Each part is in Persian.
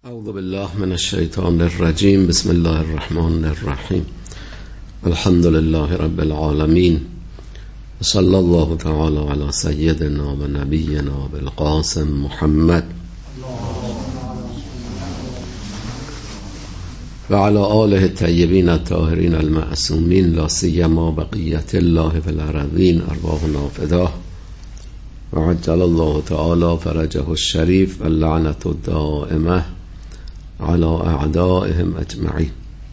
اعوذ بالله من الشیطان الرجیم. بسم الله الرحمن الرحیم. الحمد لله رب العالمین و صلی الله تعالی علی سیدنا و نبینا بالقاسم محمد و علی آله الطیبین الطاهرین المعصومین لا سیما بقیت الله فی الارضین ارواحنا فداه و عجل الله تعالی فرجه الشریف و اللعنة الدائمه على اعدائهم اجمعین.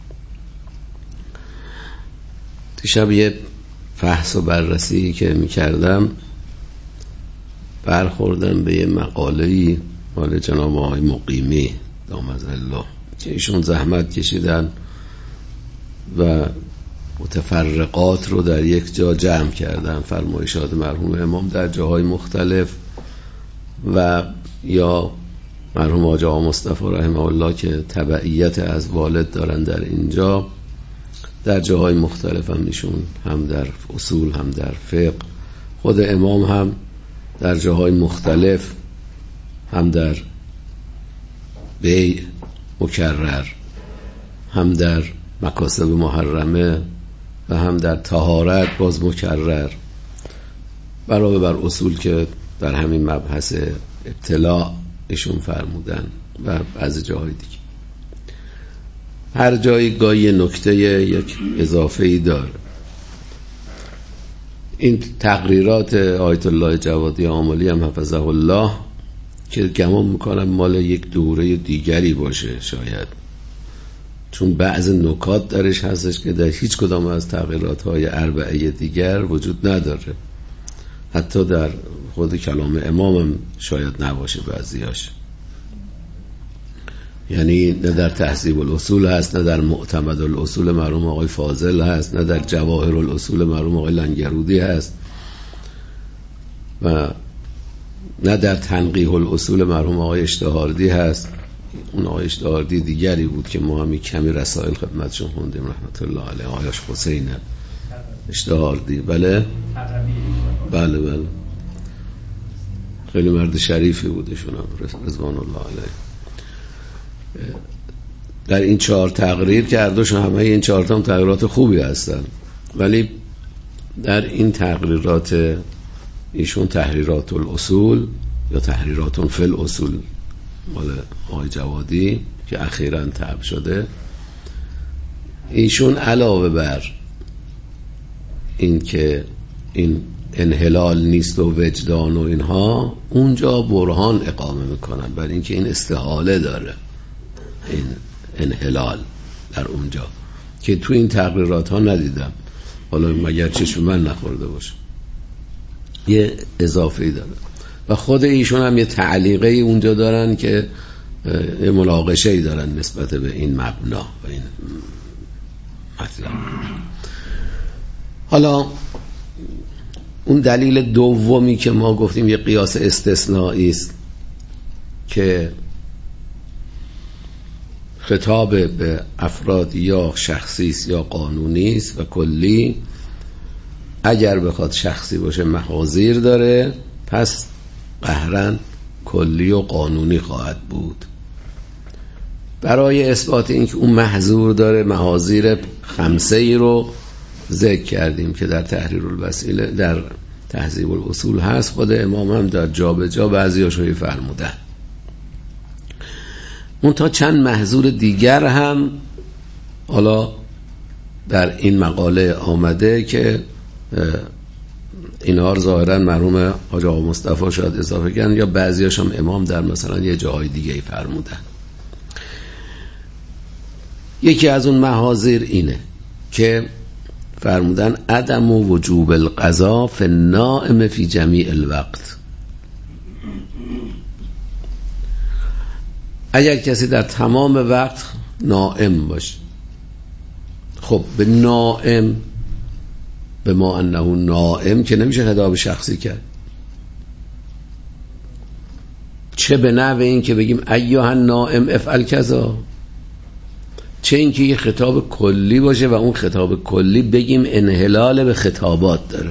دیشب یه بحث و بررسی که میکردم برخوردم به یه مقاله‌ای مال جناب آقای مقیمی دامت الله که ایشون زحمت کشیدن و متفرقات رو در یک جا جمع کردن، فرمایشات مرحوم امام در جاهای مختلف و یا مرحوم حاج آقا مصطفی رحمه الله که تبعیت از والد دارن در اینجا، در جاهای مختلف هم ایشون هم در اصول هم در فقه، خود امام هم در جاهای مختلف، هم در بیع مکرر، هم در مکاسب محرمه و هم در طهارت باز مکرر، علاوه بر اصول که در همین مبحث ابتلاع ایشون فرمودن و بعضی جاهای دیگه. هر جایی گاهی نکته یک اضافه‌ای داره. این تقریرات آیت الله جوادی آملی هم حفظه الله که گمان میکنم مال یک دوره دیگری باشه شاید، چون بعض نکات درش هستش که در هیچ کدام از تقریرات های اربعه دیگر وجود نداره، حتی در خود کلام امام هم شاید نباشه بعضیاش. یعنی نه در تهذیب الاصول هست، نه در معتمد الاصول مرحوم آقای فاضل هست، نه در جواهر الاصول مرحوم آقای لنگرودی هست و نه در تنقیح الاصول مرحوم آقای اشتهاردی هست. اون آقای اشتهاردی دیگری بود که ما همی کمی رسائل خدمتشون خوندیم رحمت الله علیه، آقایش حسین اشتهاردی. بله بله خیلی مرد شریفی بودشون رضوان الله علیه. در این 4 تقریر که هردوشون همه این 4 تا هم تقریرات خوبی هستن، ولی در این تقریرات ایشون تحریرات الاصول یا تحریرات فی الاصول مال آقای جوادی که اخیراً طبع شده، ایشون علاوه بر این که این انحلال نیست و وجدان و اینها، اونجا برهان اقامه میکنن بر اینکه این استحاله داره، این انحلال در اونجا که تو این تقریرات ها ندیدم، حالا مگر چشم من نخورده باشه. یه اضافه‌ای داره و خود ایشون هم یه تعلیقه اونجا دارن که یه مناقشه‌ای دارن نسبت به این مبنا و این مطلب. حالا اون دلیل دومی که ما گفتیم یه قیاس استثنایی است که خطاب به افراد یا شخصی است یا قانونی است و کلی، اگر بخواد شخصی باشه محاذیر داره، پس قهرن کلی و قانونی خواهد بود. برای اثبات اینکه اون محظور داره، محاذیر 5 ای رو ذکر کردیم که در تحریر الوسیله در تهذیب الاصول هست. خود امام هم در جا به جا بعضیاشو فرمودن. اون تا چند محظور دیگر هم حالا در این مقاله آمده که اینها رو ظاهرا مرحوم حاج آقا مصطفی شاید اضافه کردن یا بعضیاش هم امام در مثلا یه جای دیگه فرمودن. یکی از اون محاذیر اینه که فرمودن عدم و وجوب القضا فی النائم فی جمیع الوقت. اگر کسی در تمام وقت نائم باشه، خب به نائم به ما انه نائم که نمیشه خطاب شخصی کرد، چه به نحو این که بگیم ایها النائم افعل کذا، چه این که یه خطاب کلی باشه و اون خطاب کلی بگیم انحلال به خطابات داره.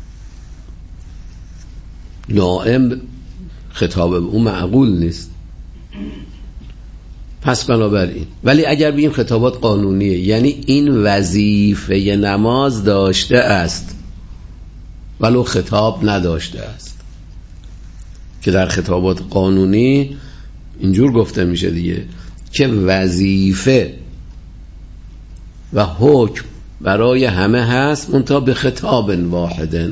نائم خطاب اون معقول نیست، پس بنابراین ولی اگر بگیم خطابات قانونیه، یعنی این وظیفه نماز داشته است ولو خطاب نداشته است، که در خطابات قانونی اینجور گفته میشه دیگه که وظیفه و حکم برای همه هست منتها به خطاب واحد.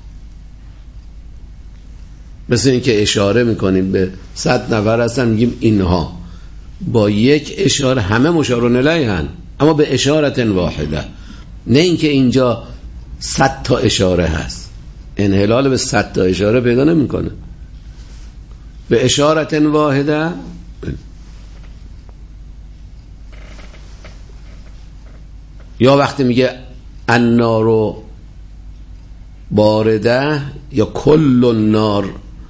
مثل این که اشاره میکنیم به 100 نفر هستن میگیم اینها، با یک اشاره همه مشارون الیه هن اما به اشارت واحده، نه اینکه اینجا 100 تا اشاره هست، انحلال به 100 تا اشاره پیدا نمیکنه، به اشارت واحده. یا وقتی میگه النار بارده یا کل النار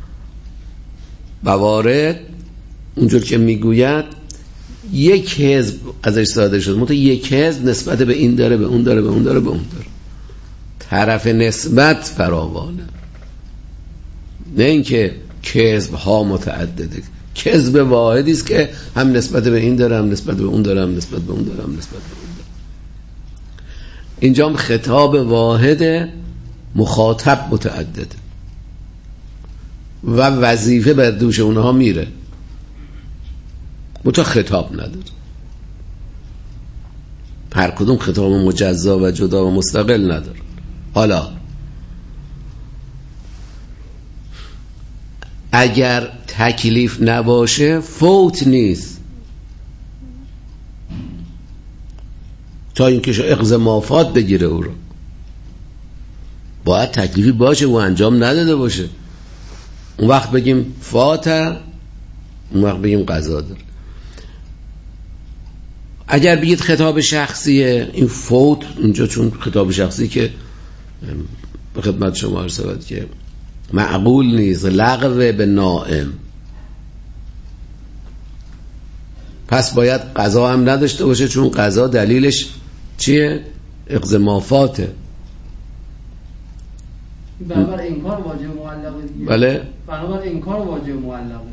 بوارد، اونجور که میگوید یک حزب ازش ساده شد، منتها یک حزب نسبت به این داره، به اون داره، به اون داره، به اون داره، طرف نسبت فراوانه، نه اینکه کذب ها متعدده. کذب واحدی است که هم نسبت به این داره، هم نسبت به اون داره، هم نسبت به اون داره، هم نسبت به اون داره. اینجا هم خطاب واحد، مخاطب متعدده و وظیفه بر دوش اونها میره، منتها خطاب نداره. هر کدوم خطاب مجزا و جدا و مستقل نداره. حالا اگر تکلیف نباشه فوت نیست، تا اینکه اغض مافات بگیره او رو، باید تکلیفی باشه و انجام نداده باشه، اون وقت بگیم فاته، اون وقت بگیم قضا داره. اگر بگید خطاب شخصیه، این فوت اونجا چون خطاب شخصی که به خدمت شما عرض شود که معقول نیست، لغو به نائم، پس باید قضا هم نداشته باشه، چون قضا دلیلش چیه؟ اغض مافاته. بنابر انکار واجب معلقه دیگه. بله، بنابر انکار واجب معلقه.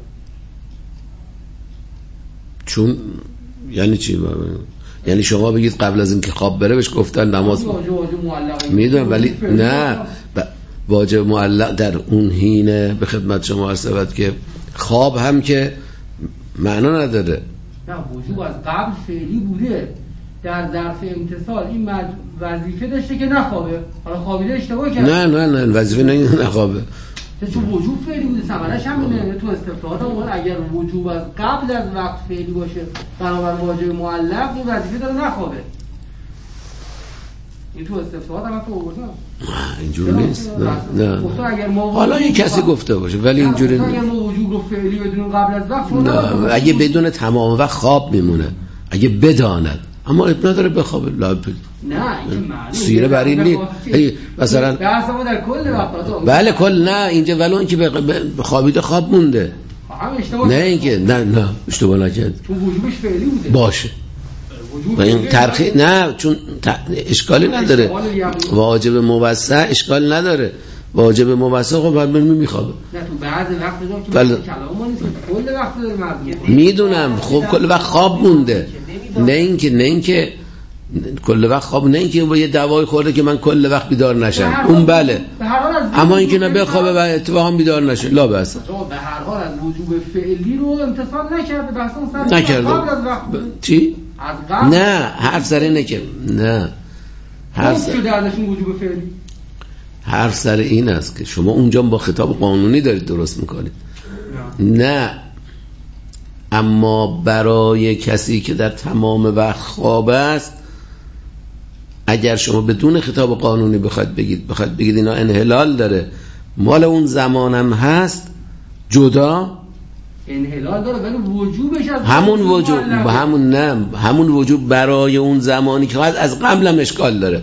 چون یعنی چی؟ یعنی شما بگید قبل از اینکه خواب بره بهش گفتن نماز واجب معلقه میدونم، ولی نه واجب معلق در اون حینه به خدمت شما عرض شود که خواب هم که معنا نداره. نه، وجوب از قبل فعلی بوده، در ظرف امتصال این وظیفه داشته که نخوابه، حالا خوابیده اشتباه کرد. نه وظیفه نخوابه، چون وجوب فعلی بوده، ثمرش هم اینه. تو استفتاحات هم اگر وجوب از قبل از وقت فعلی باشه بنابر واجب معلق، این وظیفه داره نخوابه. این تو استفتاحات هم تو آوردن. اینجوری نیست. نه. حالا یه کسی گفته باشه ولی اینجوری نیست. اگر ما وجوب رو فعلی بدون قبل از وقت، نه، اگه بدون تمام وقت خواب میمونه، اگه بداند اما ابن نداره بخوابه، لا نه این معلومه سیره بر این نیست. مثلا بحث ما در کل وقت بله کل، نه اینجا ولو اینکه خوابیده خواب مونده، نه اینکه نه اشتباه نکرد، چون وجوبش فعلی بوده باشه و این ترخیص نه، چون اشکالی نداره، واجب موسع اشکال نداره، واجب موسع خب بعد میخوابه. نه تو بعض وقت داره که کلام ما نیست، کل وقت داره مرد میدونم، خب کل وقت خواب مونده، نه اینکه کل وقت خواب، نه اینکه با یه دوای خورده که من کل وقت بیدار نشم، اون بله، اما اینکه نه بخوابه و اتفاقا بیدار نشه لا بس. به هر حال از وجوب فعلی رو امتصال نکرده، بحث نکرده. قبل از وقت چی؟ نه حرف سر اینه که نه حرف که دردشون وجوب فعلی، حرف سر این است که شما اونجا با خطاب قانونی دارید درست میکنید. نه اما برای کسی که در تمام وقت خواب است، اگر شما بدون خطاب قانونی بخواید بگید اینا انحلال داره، مال اون زمانم هست، جدا انحلال داره ولی وجوبش از همون وجوب همون وجوب برای اون زمانی که از قبلم اشکال داره.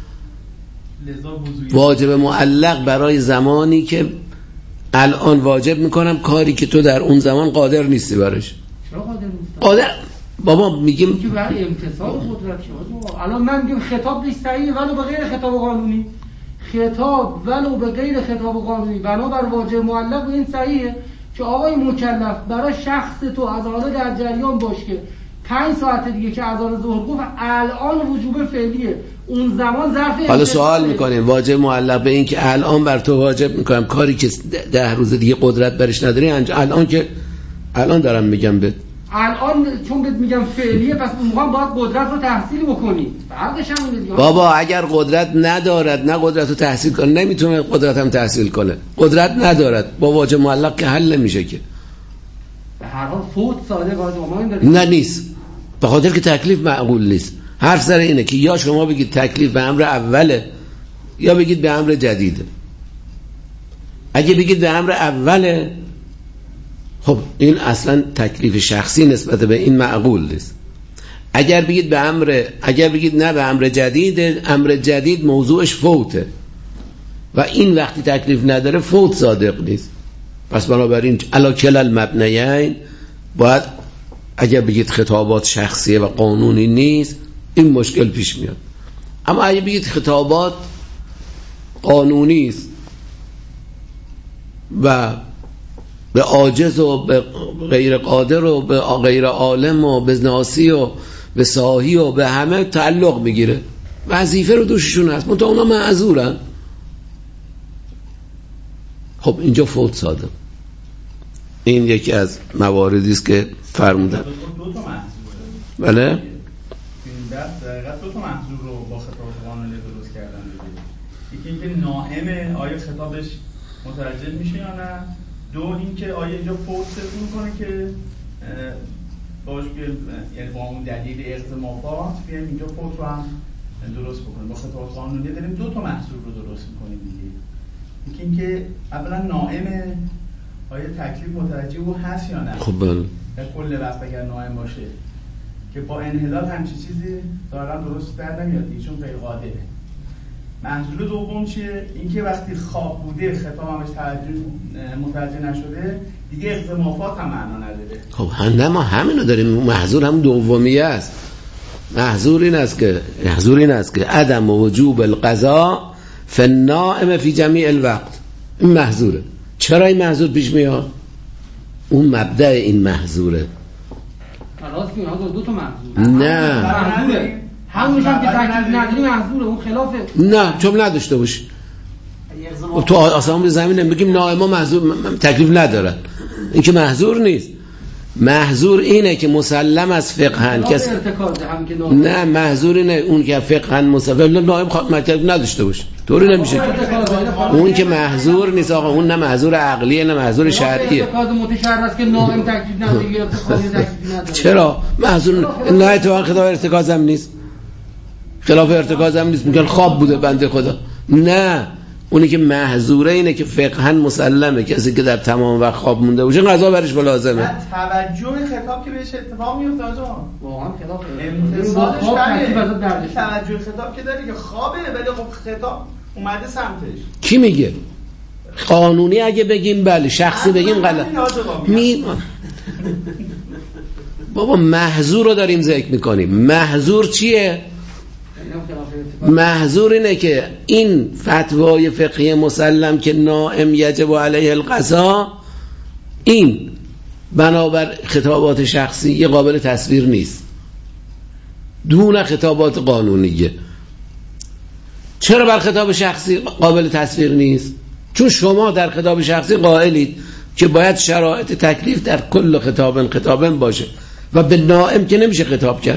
واجب معلق برای زمانی که الان واجب میکنم کاری که تو در اون زمان قادر نیستی برش. چرا قادر نیستی؟ قادر بابا میگیم که برای امتصال قدرت شما. الان من میگم خطاب نیست صحیح ولو به غیر خطاب قانونی، خطاب ولو به غیر خطاب قانونی بنابر واجب معلق این صحیحه، که آقای مکلف برای شخص تو از حالا در جریان باش که 5 ساعت دیگه که اذان ظهر گفت الان وجوب فعلیه، اون زمان ظرف. حالا سوال میکنیم واجب معلق به این که الان بر تو واجب میکنم کاری که 10 روز دیگه قدرت برش نداری الان که الان دارم میگم بهت الان چون بهت میگم فعلیه پس اون موقع باید قدرت رو تحصیل بکنی. فرقش هم اینه دیگه. بابا اگر قدرت ندارد نه قدرت رو تحصیل کنه نمیتونه قدرت هم تحصیل کنه. قدرت ندارد با واجب معلق که حل نمیشه که. به هر حال فوت صادق آدمان داره. نه نیست. به خاطر که تکلیف معقول نیست. حرف سر اینه که یا شما بگید تکلیف به امر اوله یا بگید به امر جدیده. اگه بگید به امر اوله خب این اصلا تکلیف شخصی نسبت به این معقول نیست. اگر بگید نه به امر جدیده، امر جدید موضوعش فوته و این وقتی تکلیف نداره فوت صادق نیست. پس بنابراین علی کل المبنیین باید اگر بگید خطابات شخصیه و قانونی نیست این مشکل پیش میاد. اما اگر بگید خطابات قانونی است و به عاجز و به غیر قادر و به غیر عالم و به ناسی و به ساهی و به همه تعلق میگیره، وظیفه رو دوششون هست، منتها اونا معذورن، خب اینجا فوت صادق. این یکی از مواردی است که فرمودن. بله این دقیقاً دو تا محضور رو با خطاب قانونی درست کردن دیگه. یکی اینکه نائمه آیا خطابش متوجه میشه یا نه، دو اینکه آیا اینجا فوت میکنه که باش یعنی با اون دلیل اقتضاءات بیایم اینجا فوت رو هم درست بکنیم. با خطاب قانونی داریم دو تا محضور رو درست میکنیم دیگه. یکی اینکه اولا نائمه آیا تکلیف متوجه او هست یا نه. خب بله در کل وقت اگر نائم باشه که با انحلال همچین چیزی ظاهرا درست در نمیاد دیگه چون غیر قادره. محضور دوم چیه؟ اینکه وقتی خواب بوده خطاب همش متوجه نشده دیگه اقتضاءات هم معنا نداره. خب ما همینو داریم. محضور هم دومیه است. محضور این است که عدم وجوب القضاء فی النائم فی جمیع الوقت. این محضوره. چرا این محضور پیش میاد؟ اون مبدأ این محضوره. راست میگه دو تا محضور. نه محضوره. همونش هم که تکلیف نداری محضوره، اون خلافه. نه چون نداشته باشی. تو آسمان زمین نمیگیم نائما محضور تکلیف ندارن. این که محضور نیست. محضور اینه که مسلم از فقهن کسی نه محضور اینه اون که فقهن مسلم نائم تکلیف نداشته باشه طوری نمیشه. اون که محضور نیست آقا، اون نه محضور عقلیه نه محضور شرعیه. اعتقاد متشرع است که نائم تکلیف نداره یا تکلیف نداره. چرا محضور نه تو خلاف ارتکاز هم نیست، خلاف ارتکاز هم نیست، میگن خواب بوده بنده خدا. نه اونی که محظوره اینه که فقهن مسلمه کسی که در تمام وقت خواب مونده باشه قضا برش لازمه. توجه خطاب که بهش اتفاق میفته واقعا خلاف امتصالش توجه خطاب که داره که خوابه ولی خب خطاب اومده سمتش. کی میگه؟ قانونی اگه بگیم بله، شخصی بگیم غلط. بابا محظور رو داریم ذکر میکنیم. محظور چیه؟ محظور اینه که این فتوای فقهی مسلم که نائم یجب علیه القضاء این بنابر خطابات شخصی قابل تصویر نیست دون خطابات قانونیه. چرا بر خطاب شخصی قابل تصویر نیست؟ چون شما در خطاب شخصی قائلید که باید شرایط تکلیف در کل خطابن باشه و به نائم که نمیشه خطاب کرد،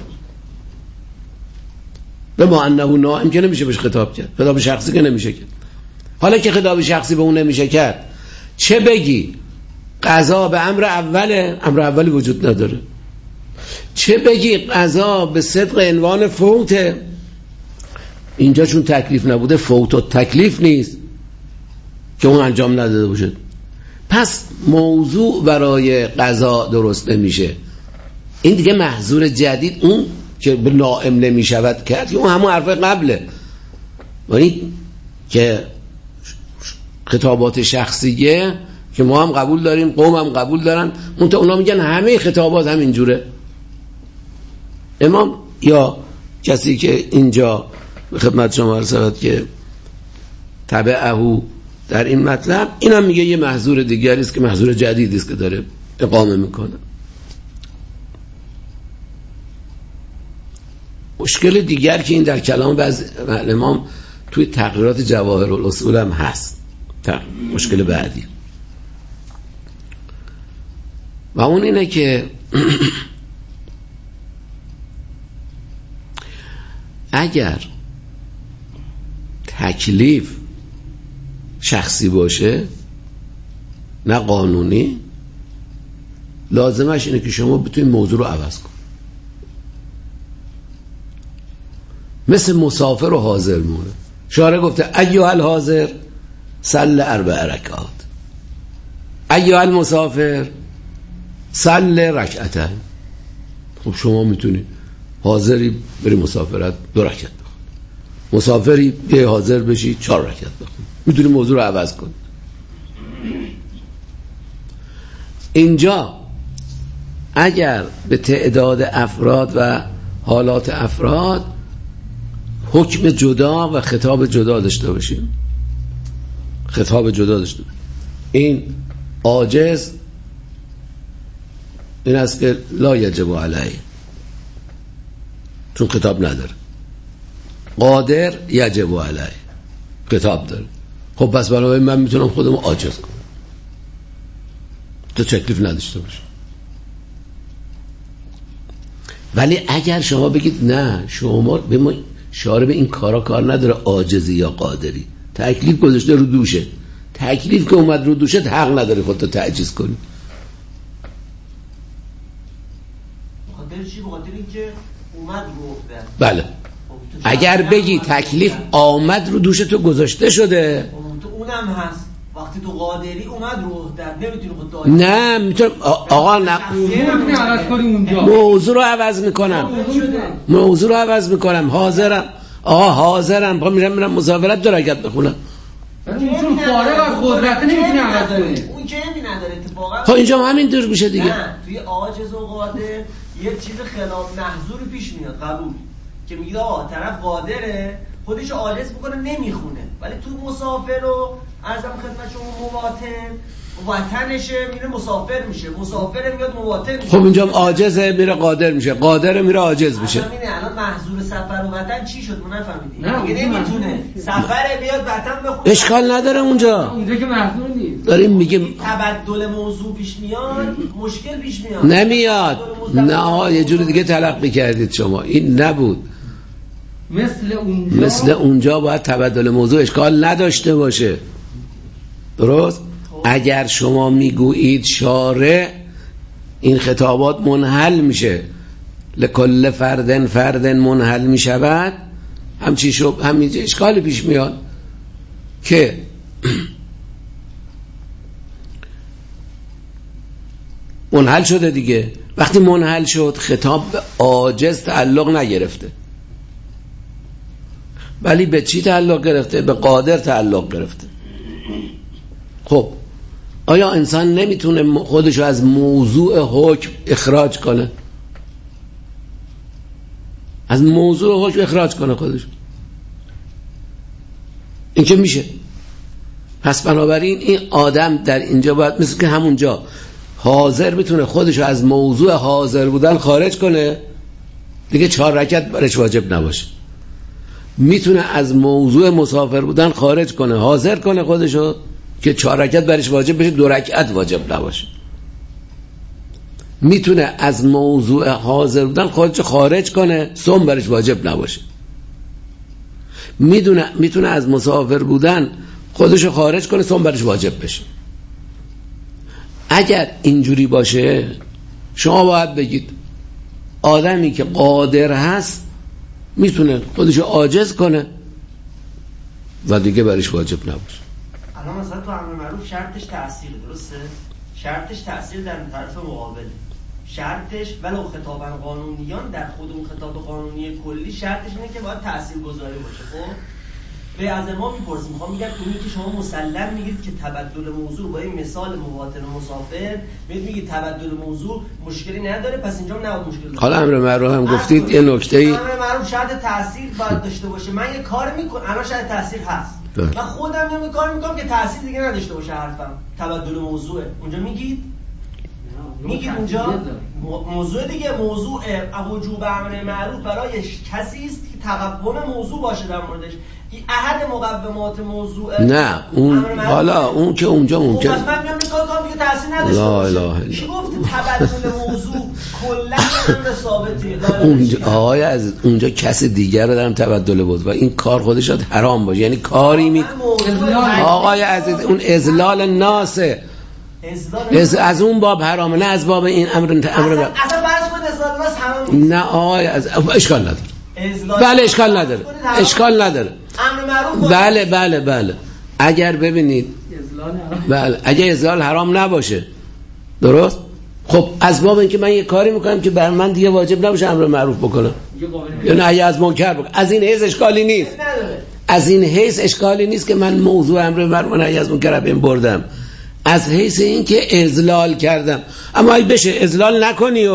به ما انه نائم که نمیشه بهش خطاب کرد، خطاب شخصی که نمیشه کرد. حالا که خطاب شخصی به اون نمیشه کرد چه بگی قضا به امر اوله؟ امر اولی وجود نداره. چه بگی قضا به صدق عنوان فوته؟ اینجا چون تکلیف نبوده فوت و تکلیف نیست که اون انجام نداده باشه، پس موضوع برای قضا درست نمیشه. این دیگه محظور جدید اون که به نائم نمیشود کرد که اون همون حرف قبله. یعنی که خطابات شخصیه که ما هم قبول داریم قوم هم قبول دارن، اونتا اونا میگن همه خطابات همین جوره. امام یا کسی که اینجا خدمت شما عرض شود که تبعه در این مطلب. اینم میگه یه محظور دیگری است که محظور جدیدی است که داره اقامه میکنه. مشکل دیگر که این در کلام بعضی امام توی تقریرات جواهرالأصول هم هست، مشکل بعدی، و اون اینه که اگر تکلیف شخصی باشه نه قانونی، لازمش اینه که شما بتونید موضوع رو عوض کنید. مثل مسافر و حاضر مونه. شارع گفته ایها الحاضر صل 4 رکعات، ایها المسافر صل رکعتین. خب شما میتونید حاضری بری مسافرت 2 رکعت بخونی، مسافری یه حاضر بشی 4 رکعت بخونی، میتونی موضوع رو عوض کنی. اینجا اگر به تعداد افراد و حالات افراد حکم جدا و خطاب جدا داشته باشیم، خطاب جدا داشته باشیم، این عاجز این است که لا یجب علیه، چون خطاب نداره. قادر یجب علیه، خطاب داره. خب پس بنابراین من میتونم خودم عاجز کنم تو تکلیف نداشته باشه. ولی اگر شما بگید نه، شما به ما شارع به این کار نداره، عاجزی یا قادری، تکلیف گذاشته رو دوشه، تکلیف که اومد رو دوشه حق نداره خودت تعجیز کنی. قادر چی؟ بخاطر اینکه اومد رو افتاد. بله، اگر بگی تکلیف آمد رو دوشه تو گذاشته شده، تو اونم هست. وقتی تو قادری اومد رو افتاد، نمیتونی خودت نه میتونم آقا نه نمیتونی عوض کنی اونجا. موضوع رو عوض میکنم، موضوع رو عوض میکنم. حاضرم، آقا حاضرم، میرم مسافرت 2 رکعت بخونم. چون فارغ از قدرت نمیتونی عوض کنی. اون که نداره اتفاقا. خب اینجا همین دور میشه دیگه. نه توی عاجز و قادر یه چیز خلاف محظور پیش میاد، قبول که میگه آقا طرف قادره خودش عاجز میکنه نمیخونه، ولی تو مسافر رو ارزم خدمت شما مواطن وطنشه میره مسافر میشه، مسافر میاد مواطن میشه. خب اینجا عاجزه میره قادر میشه، قادر میره عاجز میشه. الان محظور سفر و وطن چی شد؟ ما نفهمیدیم. دیگه نمیتونه سفر بیاد وطن بخونه، اشکال نداره اونجا که محظور نیست. داریم میگیم تبدل موضوع پیش میاد، مشکل پیش میاد. نمیاد. نه یه جور دیگه تلقی کردید شما، این نبود. مثل اونجا باید تبدل موضوع اشکال نداشته باشه. درست؟ اگر شما میگویید شارع این خطابات منحل میشه، لکل فرد منحل میشود، همینجا اشکالی پیش میاد که منحل شده دیگه. وقتی منحل شد خطاب به عاجز تعلق نگرفته، ولی به چی تعلق گرفته؟ به قادر تعلق گرفته. خب آیا انسان نمیتونه خودشو از موضوع حکم اخراج کنه؟ از موضوع حکم اخراج کنه خودشو؟ این که میشه. پس بنابراین این آدم در اینجا باید مثل که همونجا حاضر میتونه خودشو از موضوع حاضر بودن خارج کنه، دیگه 4 رکعت برش واجب نباشه. میتونه از موضوع مسافر بودن خارج کنه، حاضر کنه خودشو که 4 رکعت برش واجب بشه، 2 رکعت واجب نباشه. میتونه از موضوع حاضر بودن خودشو خارج کنه، صوم برش واجب نباشه. میتونه از مسافر بودن خودشو خارج کنه، صوم برش واجب بشه. اگر اینجوری باشه شما باید بگید آدمی که قادر هست میتونه خودشو عاجز کنه و دیگه برش واجب نباشه. الان مثلا تو امر معروف شرطش تأثیر، درسته؟ شرطش تأثیر در طرف مقابل، شرطش ولو خطابا قانونیان در خود اون خطاب قانونی کلی شرطش اینه که باید تاثیرگذاری باشه. خب به از ما میپرسیم، میخوام میگم اونی که شما مسلم میگید که تبدل موضوع با این مثال مواطن و مسافر میگید تبدل موضوع مشکلی نداره، پس اینجا نباید مشکل داره. حالا امر معروف هم گفتید یه نکته‌ای، امر معروف شرط تاثیر باید داشته باشه. من یه کار میکنم الان شرط تاثیر هست، من خودم یه کار میکنم که تأثیر دیگه نداشته باشه حرفم، تبدل موضوعه. اونجا میگید اونجا موضوع دیگه، موضوع وجوب امر معروف برای کسی است که تقوم موضوع باشه در موردش. احد مقومات موضوع نه اون حالا اون که اونجا ممکن من میگم کار دیگه تأثیر نداشته باشه. کی گفت تبدل موضوع کلا امر ثابته؟ اونجا آقای از اونجا کسی دیگر رو دارم تبدل بود و این کار خودش شاید حرام باشه، یعنی کاری می آقای عزیز اون اذلال ناسه از اون باب حرامه، نه از باب این امر اصلا فرض کن اذلال ناس حرام. نه آقای از اشکال نداره. بله اشکال نداره. امر معروف بله اگر ببینید بله اگر اذلال حرام نباشه درست، خب از باب اینکه من یه کاری میکنم که بر من دیگه واجب نباشه امر معروف بکنم یا نهی از منکر بکنم، از این حیث اشکالی نیست. از این حیث اشکالی نیست که من موضوع امر معروف و نهی از منکر رو بردم، از حیث اینکه اذلال کردم. اما اگه بشه اذلال نکنی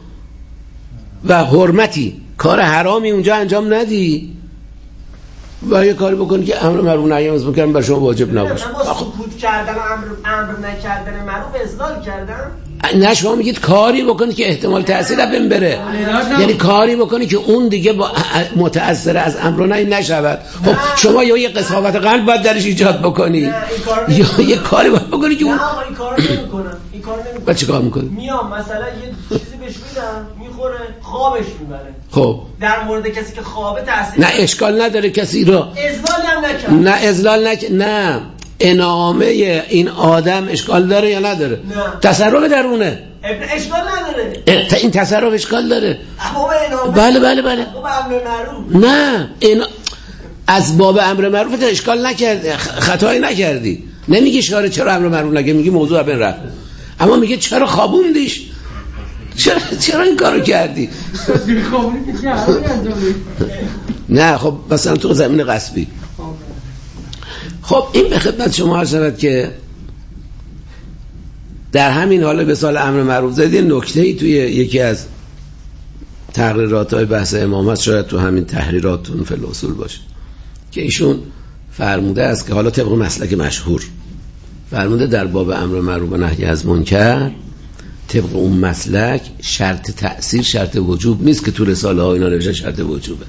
و حرمتی کار حرامی اونجا انجام ندی و یه کاری بکنی که امر معروف نهی از منکر بر شما واجب نباشه. من با سکوت کردن و امر نکردن معروف اذلال کردم. نه شما میگید کاری بکنی که احتمال تأثیر هم بره، یعنی کاری بکنی که اون دیگه متأثر از امر نهی نشود. خب شما یا یه قساوت قلب باید درش ایجاد بکنی یا یه کاری باید بکنی که اون این کارو نمیکنم. با چه کار میکنی؟ میام مثلا یه چیزی بهش میدم میخوره خوابش میبره. خب در مورد کسی که خوابه تأثیر نه اشکال نداره کسی رو اذلال هم نکرد. نه اذلال نه انعامه این آدم اشکال داره یا نداره؟ نه. تصرف درونه اشکال نداره. این تصرف اشکال داره. بله معروف. نه از باب امر معروف اشکال نکردی، خطایی نکردی. نمیگی شاره چرا امر معروف نگه، میگی موضوع بین رفت، اما میگه چرا خوابوندیش، چرا این کارو کردی. نه خب مثلا تو زمین غصبی. خب این به خدمت شما عرض شود که در همین حال به سال امر معروف زدی نکته‌ای توی یکی از تقریرات‌های بحث امامت، شاید تو همین تحریراتون فی الاصول باشه، که ایشون فرموده است که حالا طبق مسلک مشهور فرموده در باب امر معروف و نهی از منکر طبق اون مسلک شرط تأثیر شرط وجوب نیست که تو رساله ها اینا نوشته شرط وجوبه،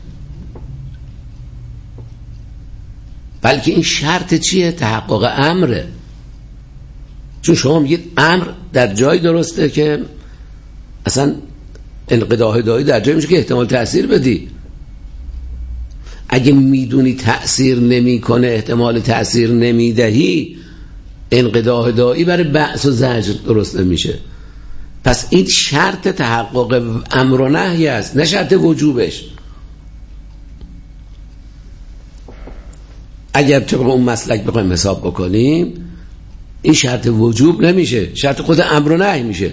بلکه این شرط چیه؟ تحقق امره. چون شما میگید امر در جای درسته که اصلا انقضاء هدایی در جای میشه که احتمال تأثیر بدی. اگه میدونی تأثیر نمیکنه، احتمال تأثیر نمیدهی، انقضاء هدایی برای بأس و زجر درست نمیشه. پس این شرط تحقق امر و نهی است، نه شرط وجوبش. اگر طبق اون مسلک بخوایم حساب بکنیم این شرط وجوب نمیشه، شرط خود امر و نهی میشه.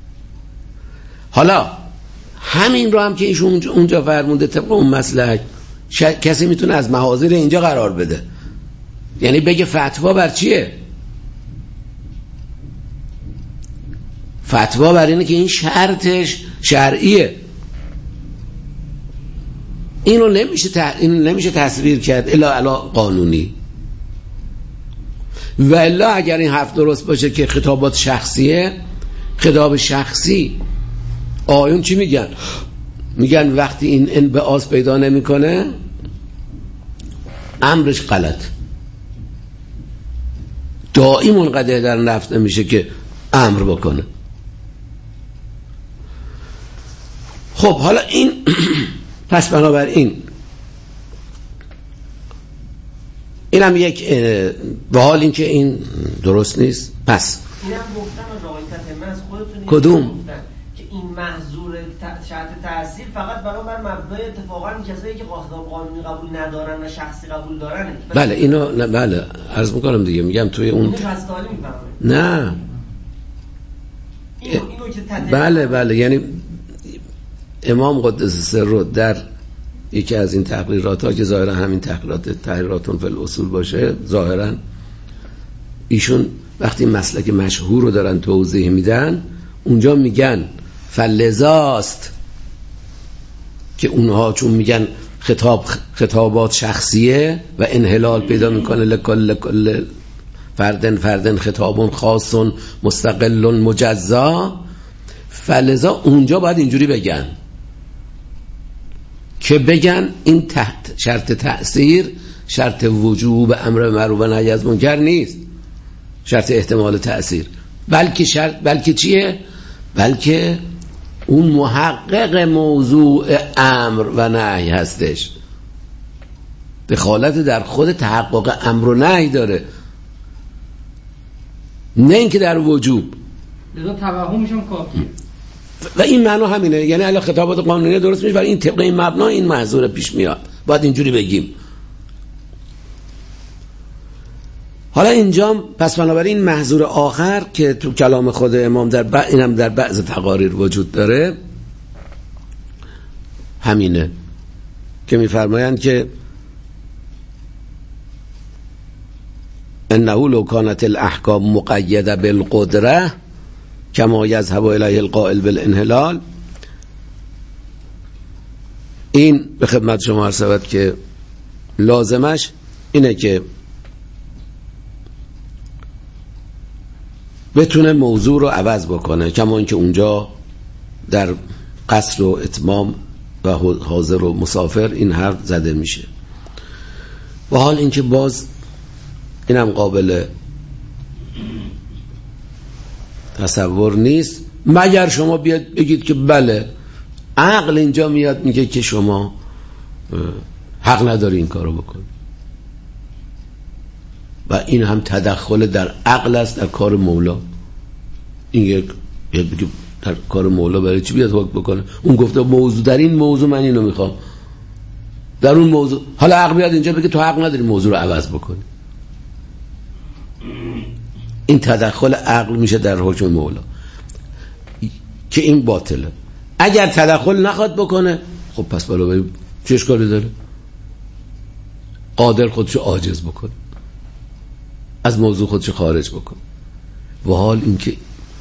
حالا همین رو هم که ایشون اونجا فرمونده طبق اون مسلک کسی میتونه از محاذیر اینجا قرار بده، یعنی بگه فتوا بر چیه؟ فتوا بر اینه که این شرطش شرعیه. اینو نمیشه تصویر کرد الا قانونی. و الا اگر این حرف درست باشه که خطابات شخصیه، خطاب شخصی آیون چی میگن؟ میگن وقتی این انبعاث پیدا نمیکنه امرش غلط، دائم منقطع در نفس نمیشه که امر بکنه. خب حالا این پس بنابراین این هم یک به حال این که این درست نیست. پس اینم گفتم رایت من از خودتون کدوم که این محظور شرط تأثیر فقط بر مبنای اتفاقا کسایی که قانونی قبول ندارن و شخصی قبول دارن. بله اینو بله عرض میکنم دیگه، میگم توی اون نه اینو بله یعنی امام قدس سر در یکی از این تقریرات ها که ظاهرا همین تحریراتون فی الاصول باشه، ظاهرا ایشون وقتی مسلک مشهور رو دارن توضیح میدن اونجا میگن فلذاست که اونها چون میگن خطابات شخصیه و انحلال پیدا میکنه لکل فردن خطابون خاص مستقل مجزا، فلذا اونجا باید اینجوری بگن که بگن این تحت شرط تأثیر شرط وجوب امر معروف و نهی از منکر نیست، شرط احتمال تأثیر، بلکه چیه؟ بلکه اون محقق موضوع امر و نهی هستش، دخالت در خود تحقق امر و نهی داره، نه اینکه در وجوب. لذا توهمش هم کافیه و این معنا همینه، یعنی اگه خطابات قانونی درست میشه، ولی این طبق این مبنا این محظور پیش میاد، باید اینجوری بگیم. حالا اینجا پس بنابراین محظور آخر که تو کلام خود امام اینم در بعض تقاریر وجود داره همینه که میفرمایند که انه لو کانت الاحکام مقیده بالقدره کما یذهب الیه القائل بالانحلال. این به خدمت شما عرض شود که لازمش اینه که بتونه موضوع رو عوض بکنه، کما اینکه اونجا در قصر و اتمام و حاضر و مسافر این حرف زده میشه. و حال اینکه باز اینم قابل تصور نیست مگر شما بیاد بگید که بله عقل اینجا میاد میگه که شما حق نداری این کارو بکنی، و این هم تدخل در عقل است در کار مولا. این یک در کار مولا برای چی بیاد حکم بکنه؟ اون گفته موضوع در این موضوع من اینو میخوام، در اون موضوع حالا عقل بیاد اینجا بگه تو حق نداری موضوع رو عوض بکنی. این تدخل عقل میشه در حکم مولا که این باطله. اگر تدخل نخواد بکنه خب پس بنابراین چه اشکالی داره؟ قادر خودشو عاجز بکنه، از موضوع خودشو خارج بکنه. و حال اینکه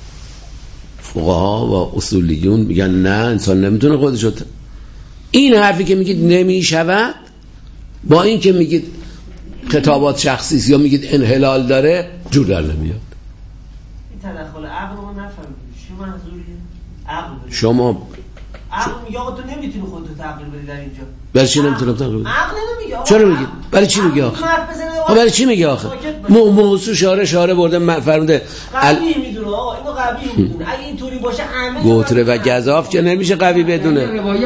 فقها و اصولیون میگن نه انسان نمیتونه خودشو این حرفی که میگید نمیشود با این که میگید خطابات شخصی یا میگید انحلال داره جور در نمیاد. این تدخل عقل رو نفهمید چی منظوریه؟ عقل شما عقل میگه آقا تو نمیتونی خودتو تغییر بدی در اینجا. برای چی نمیتونم تغییر بدم؟ عقل نمیگه آقا. چرا میگی؟ برای چی میگی آخه؟ برای چی میگی آخه؟ موضوع شاره برده فرموده قوی میدونه آقا، اینو قوی میدونه. اگه اینطوری باشه همه گوتره و گزاف که نمیشه قوی بدونه.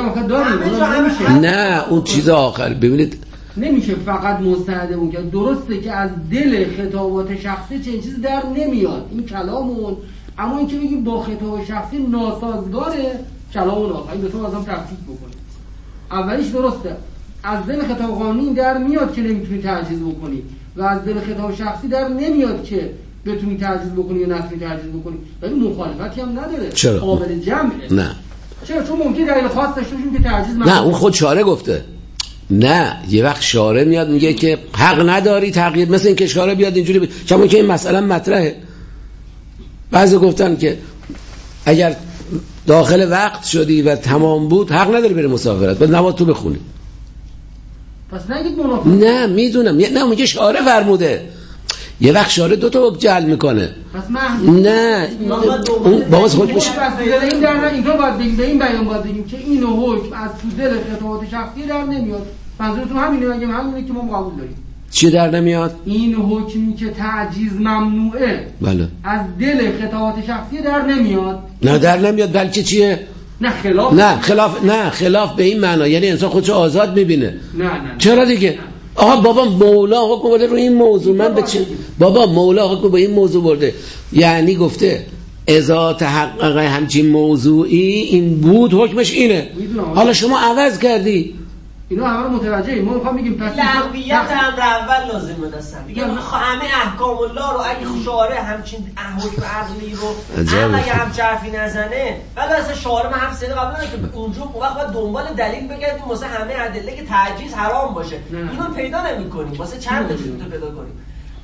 نه اون چیز آخر ببینید نمیشه فقط مستند اون که درسته که از دل خطابات شخصی چنین چیزی در نمیاد این کلامون، اما این که بگیم با خطاب شخصی ناسازگاره کلامون آخر. این دو تا از هم تفکیک بکنید. اولیش درسته از دل خطاب قانونی در میاد که نمیتونی تعجیز بکنی و از دل خطاب شخصی در نمیاد که بتونی تعجیز بکنی یا نتونی تعجیز بکنی، ولی مخالفتی هم نداره. چرا؟ قابل جمعه. نه چرا؟ چون ممکنه دلیل خاص داشته باشیم که تعجیز نه اون خود شارع گفته. نه یه وقت شارع میاد میگه که حق نداری تغییر، مثل این که شارع بیاد اینجوری چون که این مسئله مطرحه. بعضی گفتن که اگر داخل وقت شدی و تمام بود حق نداری بری مسافرت، باید نماز تو بخونی. پس نگید منافق. نه میدونم نه میگه شارع فرموده. یه وقت شارع دو تا حکم جعل میکنه. پس نه اون باز حکم میشه. این در اینجا باید بگیم به این بیان باید بگیم که این حکم از تو دل خطابات شخصی در نمیاد. منظورتون همینه؟ بگیم همینه که ما قبول داریم. چی در نمیاد؟ این حکمی که تعجیز ممنوعه بله از دل خطابات شخصی در نمیاد. نه در نمیاد، بلکه چیه؟ نه خلاف به این معنا، یعنی انسان خودشو آزاد میبینه. نه چرا دیگه؟ آها بابا مولا حکم برده رو این موضوع، من به چه بابا مولا حکم به این موضوع برده، یعنی گفته اذا تحقق همچین موضوعی این بود حکمش اینه. حالا شما عوض کردی. اینا همه رو متوجهیم. ما میخوام بگیم پس لغویت امر اول لازمه دستم. میگم همه احکام الله رو اگه شارع همچین حکم عقلی رو اگه هم حرفی نزنه، ولی اصلا شارع من هم سنه قبل که اونجا اون وقت باید دنبال دلیل بگردیم واسه همه ادله که تعجیز حرام باشه. اینو پیدا نمی‌کنیم. واسه چند تا چیز تو پیدا کنیم.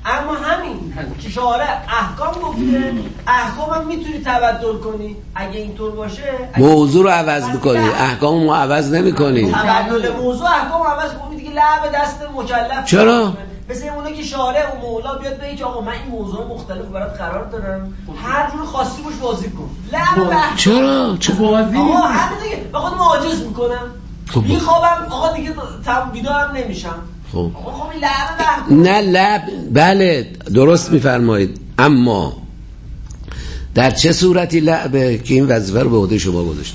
اما همین که شارع احکام گفته، احکام هم میتونی تبدل کنی. اگه اینطور باشه موضوع رو عوض میکنی، احکام رو عوض نمیکنی. تبدل موضوع احکام عوض کنی دیگه لعب دست مکلف. چرا؟ مثل اونه که شارع و مولا بیاد بگه که آقا من این موضوع مختلف برات قرار دارم، هر جور خاصی باش بازی کن. لعب بحث. چرا بازی؟ آقا همین دیگه بخاطر معاجز میکنم. میخوابم آقا دیگه بیدارم نمیشم. خب آقا این لعب نه لعب، بله درست میفرمایید، اما در چه صورتی لعبه که این وظیفه رو به عهده شما گذاشته،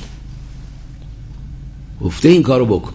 گفته این کارو بکن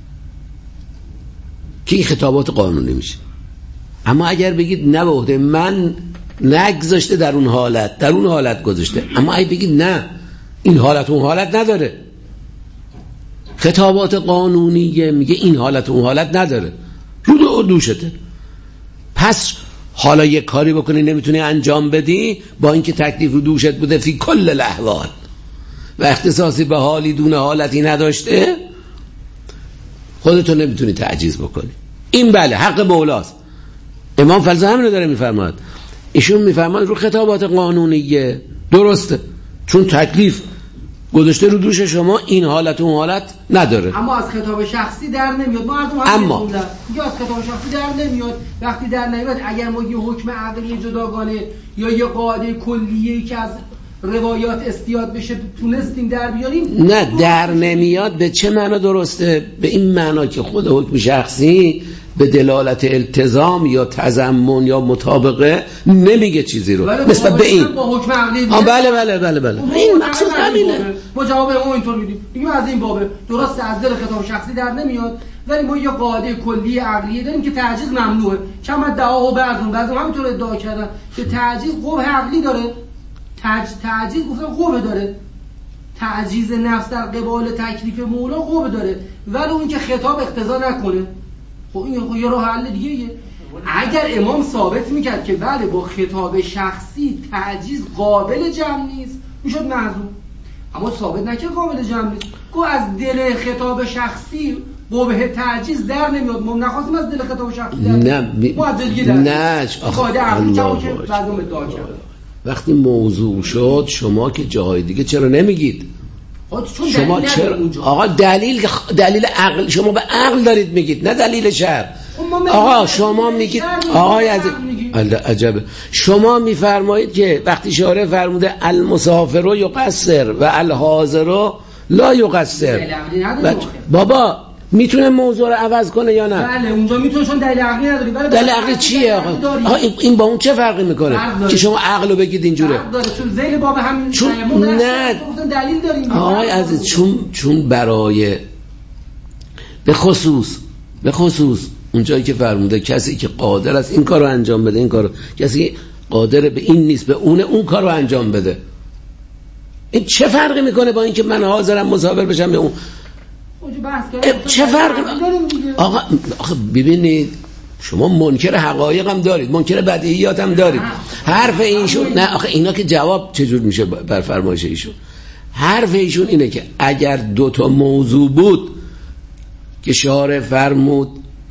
که این خطابات قانونی میشه. اما اگر بگید نه به عهده من نگذاشته، در اون حالت گذاشته، اما اگه بگید نه این حالت اون حالت نداره، خطابات قانونیه میگه این حالت اون حالت نداره، رو دوشته، پس حالا یک کاری بکنی نمیتونی انجام بدی با اینکه تکلیف رو دوشت بوده فی کل الاحوال و اختصاصی به حالی دون حالتی نداشته، خودتو نمیتونی تعجیز بکنی. این بله حق مولاست. امام فلسفه همینو داره میفرماد. ایشون میفرماد رو خطابات قانونیه درسته، چون تکلیف گذاشته رو دوش شما، این حالت و اون حالت نداره. اما از خطاب شخصی در نمیاد. مردم اما میگه از خطاب شخصی در نمیاد. وقتی در نمیاد اگر ما یه حکم عقلی جداگانه یا یه قاعده کلیه‌ای که از روایات استیاد بشه تونستیم در بیاریم، نه در نمیاد. به چه معنا درسته؟ به این معنا که خود حکم شخصی به دلالت التزام یا تضمن یا مطابقه نمیگه چیزی رو مثل به این بله این مقصود همینه. ما جواب ما اینطور میدیم، میگیم از این بابه درسته از دل خطاب شخصی در نمیاد، ولی ما یه قاعده کلی عقلیه داریم که تعجیز ممنوعه. چند ادعا و بعضی همینطور ادعا کردن که تعجیز قبح عقلی داره، تعجیز گفتن قبح داره، تعجیز نفس در قبال تکلیف مولا قبح داره، ولی اون که خطاب اقتضا نکنه. خب این یه راه حل دیگه. اگر امام ثابت میکرد که بله با خطاب شخصی تعجیز قابل جمع نیست، میشد معذور. اما ثابت نکرد قابل جمع نیست، گو از دل خطاب شخصی قبح تعجیز در نمیاد. ما نخواستیم از دل خطاب شخصی در نه وقتی موضوع شد شما که جاهای دیگه چرا نمیگید؟ شما چرا آقا دلیل عقل، شما به عقل دارید میگید نه دلیل شرع. آقا شما میگید آقای عجبه، شما میفرمایید که وقتی شارع فرموده المسافر یقصر و الحاضر لا یقصر، بابا میتونه موضوع رو عوض کنه یا نه؟ بله اونجا میتونه، چون دلیل عقلی نداری. دلیل عقلی چیه آقا؟ این با اون چه فرقی میکنه که شما عقل رو بگید اینجوره؟ چون ذیل باب همین نه دلیل داریم آقای عزیز، چون برای به خصوص اونجایی که فرموده کسی که قادر است این کار رو انجام بده، این کارو کسی قادر به این نیست به اون کار رو انجام بده، این چه فرقی میکنه با اینکه من حاضرم مسافر بشم به اون؟ چه فرقی؟ آقا ببینید شما منکر حقایق هم دارید، منکر بدیهیات هم دارید. حرف ایشون نه آخه اینا که جواب چجور میشه بر فرمایش ایشون؟ حرف ایشون اینه که اگر دو تا موضوع بود که شارع فرمود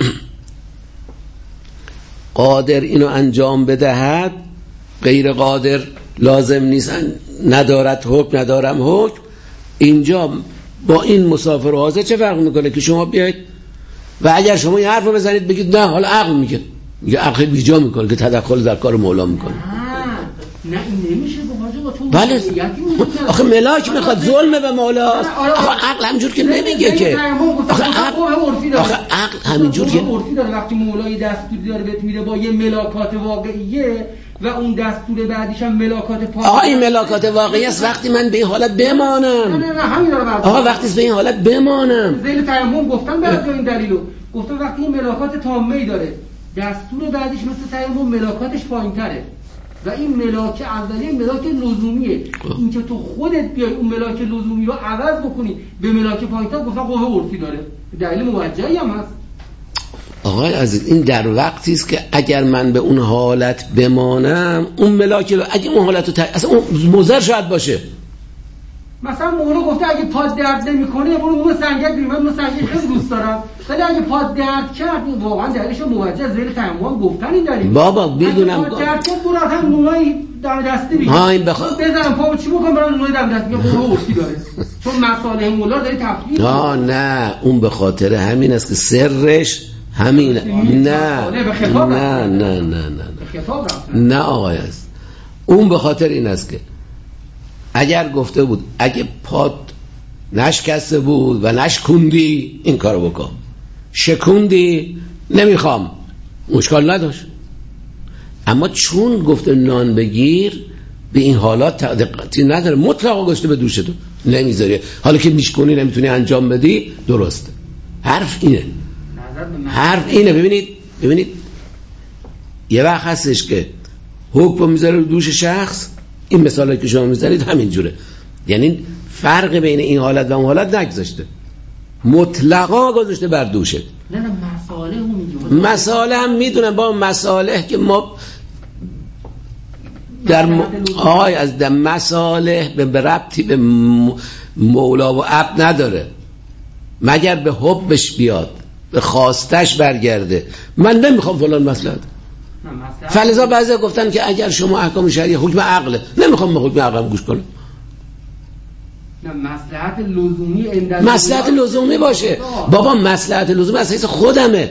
قادر اینو انجام بدهد، غیر قادر لازم نیست ندارد حکم، ندارم حکم، اینجا با این مسافر و حاضر چه فرق میکنه که شما بیاید و اگر شما این حرف رو بزنید بگید نه حالا عقل میگه عقل بیجا میکنه که تدخل در کار مولا میکنه. نه این نمیشه بله آخه ملاک میخواد ظلم به مولاست. آخه عقل همینجور که نمیگه که آخه عقل همینجور که وقتی مولای دستوری داره بهت میره با یه ملاکات واقعیه و اون دستور بعدیش هم ملاکات پاک. آقا این ملاکات واقعی است وقتی من به این حالت بمانم. نه همین رو آقا وقتی به این حالت بمانم. ذیل تیمم گفتن بعد این دلیلو گفتن وقتی این ملاکات تامه‌ای داره دستور بعدیش مثل تیمم ملاکاتش پایین‌تره و این ملاک اولیه ملاک لزومیه. این که تو خودت بیای اون ملاک لزومی رو عوض بکنی به ملاک پایین‌تر گفتن قوه عرفی داره، دلیل موجهی هم هست. آقای عزیز این در وقتی است که اگر من به اون حالت بمانم اون ملاک اگه اون حالت رو اصلا اون مضر شاید باشه مثلا مولا گفته اگه پاد درد نمیکنه برو نون سنگک بگیر، من نون سنگک خیلی دوست دارم، ولی اگه پاد درد کرد واقعا دلیلش موجه زیر تیمم گفتن این دلیل بابا میدونم پاد درد کرد برو هم نونای دم دستی بگیر، ها این بزنم پامو چی بکنم برام نونای دم دستی بگیر برو اورتی داره، چون مصالح مولا داره تفکیک. نه اون به خاطر همین است که سرش همینه. نه آقای است، اون به خاطر این است که اگر گفته بود اگه پاد نشکسته بود و نشکوندی این کارو بکن، شکوندی نمیخوام، مشکل نداشت. اما چون گفته نان بگیر به این حالات دقتی نداره، مطلقا گفته به دوشتو نمیذاری، حالا که میشکنی نمیتونی انجام بدی، درسته. حرف اینه. ببینید یه وقت هستش که حکم میذاره رو دوش شخص، این مثالی که شما میذارید همین جوره، یعنی فرق بین این حالت و اون حالت نگذاشته، مطلقا گذاشته بر دوشه. نه مساله هم مساله هم میدونم، با مساله که ما در از در مساله به ربطی به مولا و عبد نداره، مگر به حبش بیاد، به خواستش برگرده. من نمیخوام فلان مسئله، فلذا بعضی گفتن که اگر شما احکام شریعه حکم عقله، نمیخوام به حکم عقلم گوش کنم. مصلحت لزومی باشه بابا، مصلحت لزومی از حیث خودمه.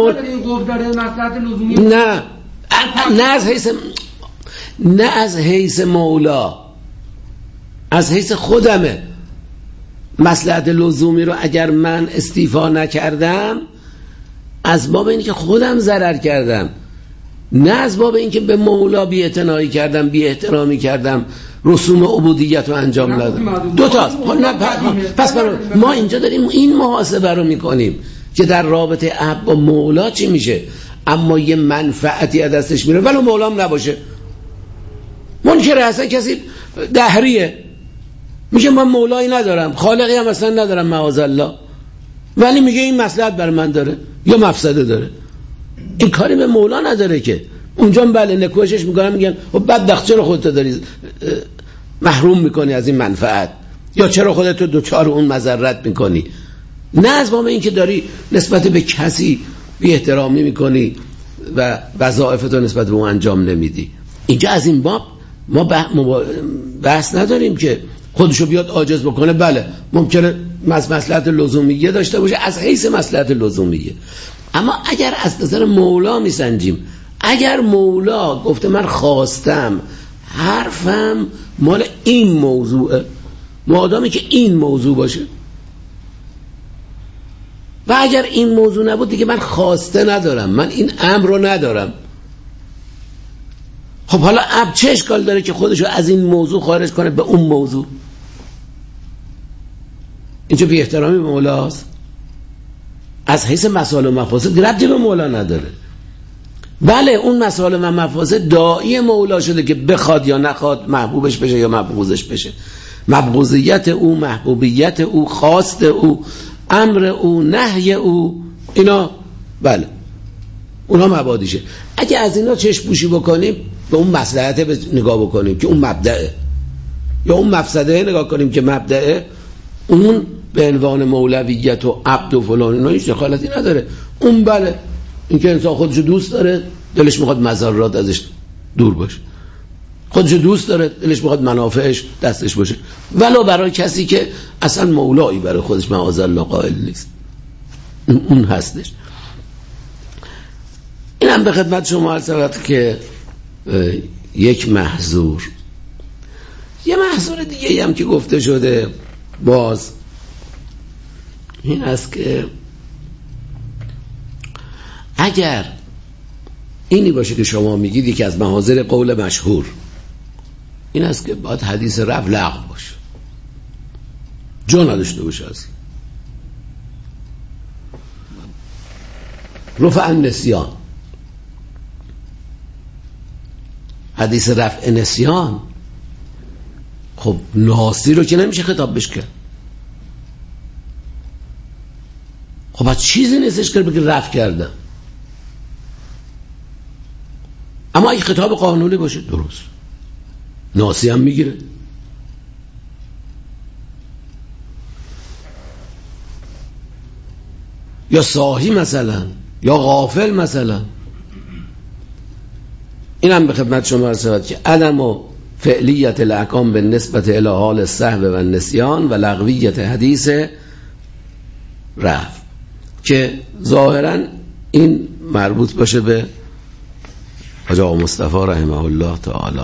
نه از حیث مولا، از حیث خودمه. مصلحت لزومی رو اگر من استیفا نکردم از باب اینی که خودم ضرر کردم، نه از باب این که به مولا بی اعتنایی کردم، بی احترامی کردم، رسوم عبودیت رو انجام ندادم. دو تاست. پس ما اینجا داریم این محاسبه رو میکنیم که در رابطه عبد با مولا چی میشه، اما یه منفعتی از دستش میره ولو مولا هم نباشه. منکر اصلا کسی دهریه، میگه من مولایی ندارم، خالقی هم اصلا ندارم معاذالله، ولی میگه این مصلحت بر من داره یا مفسده داره. این کاری به مولا نداره که اونجا بله نکوشش میکنن، میگن بدبخت چرا خودت داری محروم میکنی از این منفعت، یا چرا خودت دوچار اون مضرت میکنی. نه از باب این که داری نسبت به کسی بی احترامی میکنی و وظایفتو نسبت به اون انجام نمیدی. اینجا از این باب ما بحث نداریم که خودشو بیاد عاجز بکنه. بله ممکنه مصلحت لزومیه داشته باشه از حیث مصلحت لزومیه، اما اگر از نظر مولا میسنجیم، اگر مولا گفته من خواستم حرفم مال این موضوعه، مادامی که این موضوع باشه، و اگر این موضوع نبود دیگه من خواسته ندارم، من این امر رو ندارم. خب حالا عبد چه اشکال داره که خودشو از این موضوع خارج کنه به اون موضوع؟ اینجا بی احترامی به مولاست. از حیث مسائل و مفاسد ربطی به مولا نداره. بله اون مسائل و مفاسد داعی مولا شده که بخواد یا نخواد محبوبش بشه یا مبغوضش بشه، مبغوضیت او، محبوبیت او، خواست او، امر او، نهی او، اینا بله اونا مبادیشه. اگه از اینا چشم پوشی بکنیم به اون مصلحت نگاه بکنیم که اون مبدأه، یا اون مفسده نگاه کنیم که مبدأه، اون به عنوان مولویت و عبد و فلان اینا هیچ دخالتی نداره. اون بله اینکه انسان خودشو دوست داره دلش میخواد مضرات ازش دور باشه، خودشو دوست داره دلش میخواد منافعش دستش باشه، ولو برای کسی که اصلا مولایی برای خودش معاذالله قائل نیست. اون هستش. اینم به خدمت شما عرض شود که یک محظور. یه محظور دیگه هم که گفته شده باز این است که اگر اینی باشه که شما میگید یکی از محاذر قول مشهور این است که باید حدیث رفع لغو باشه، جا نداشته باشه، اصلا رفع النسیان، حدیث رفع نسیان. خب ناسی رو که نمیشه خطاب بش کرد. خب از چیزی نیستش که بگه رفع کردم. اما اگه خطاب قانونی باشه درست، ناسی هم میگیره. یا ساهی مثلا یا غافل مثلا. این هم به خدمت شما عرض شود که عدم و فعلیت الاحکام به نسبت الی حال السهو و النسیان و لغویت حدیث رفع، که ظاهرا این مربوط باشه به حاج آقا مصطفی رحمه الله تعالی.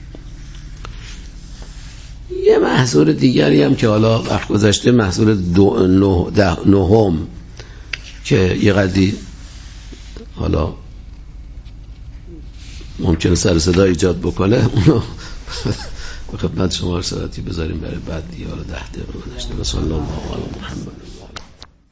یه محصول دیگری هم که حالا وقت گذشته، محصول نهم که یه قدری حالا ممکنه سر صدا ایجاد بکنه، اونو به خدمت شما رسالتی بذاریم برای بعد دیگه. حالا 10 دقیقه گذشته. صلی الله علی محمد.